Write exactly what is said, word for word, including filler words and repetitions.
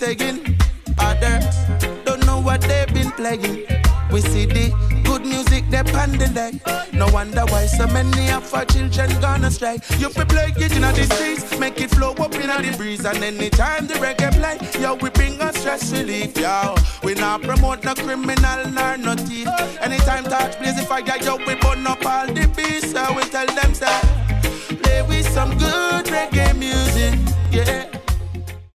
saying. Others don't know what they've been playing. We see the good music they on the day. No wonder why so many of our children gonna stray. You fi play it in the streets, make it flow up in the breeze. And anytime the reggae play, yo, we bring us stress relief, yo. We not promote no criminal nor no thief. Anytime touch blaze the fire, yo, we burn up all the beats. So we tell them, say, play with some good reggae music.